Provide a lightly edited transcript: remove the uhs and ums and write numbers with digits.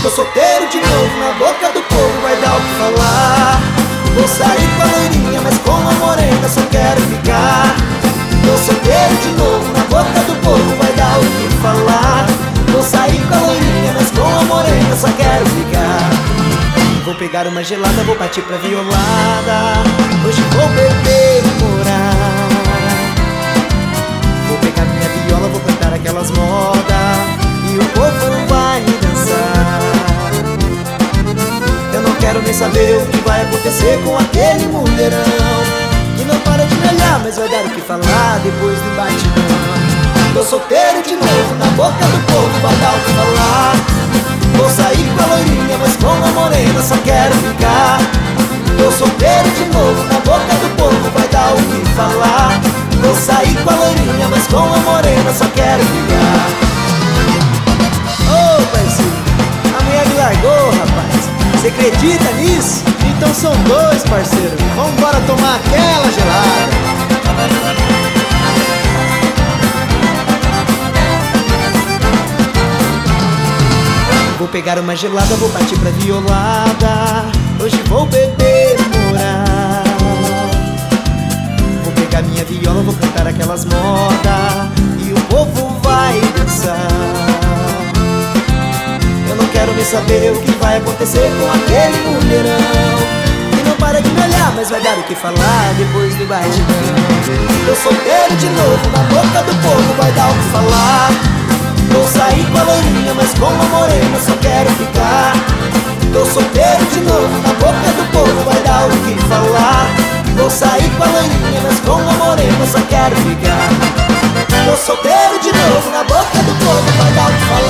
Tô solteiro de novo, na boca do povo vai dar o que falar. Vou sair com a loirinha, mas com a morena só quero ficar. Tô solteiro de novo, na boca do povo vai dar o que falar. Vou sair com a loirinha, mas com a morena só quero ficar. Vou pegar uma gelada, vou partir pra violada. Hoje vou beber e morar. Vou pegar minha viola, vou cantar aquelas modas e o povo vai dançar. Eu não quero nem saber o que vai acontecer com aquele mulherão que não para de me olhar, mas vai dar o que falar depois do batidão. Tô solteiro de novo, na boca do povo vai dar o que falar. Vou sair com a loirinha, mas com a morena só quero ficar. Tô solteiro de novo, na boca do povo vai dar o que falar. Vou sair com a loirinha, mas com a morena só quero ficar. Ô parceiro, a mulher me largou, rapaz. Você acredita nisso? Então são dois, parceiro. Vambora tomar aquela gelada. Vou pegar uma gelada, vou partir pra violada. Hoje vou beber e morar. Vou pegar minha viola, vou cantar aquelas modas e o povo vai dançar. Eu não quero nem saber o que vai acontecer com aquele mulherão que não para de me olhar, mas vai dar o que falar depois do batidão. Tô solteiro de novo, na boca do povo vai dar o que falar. Vou sair com a loirinha, mas com a morena só quero ficar. Tô solteiro de novo, na boca do povo vai dar o que falar. Vou sair com a loirinha, mas com a morena só quero ficar. Tô solteiro de novo, na boca do povo vai dar o que falar.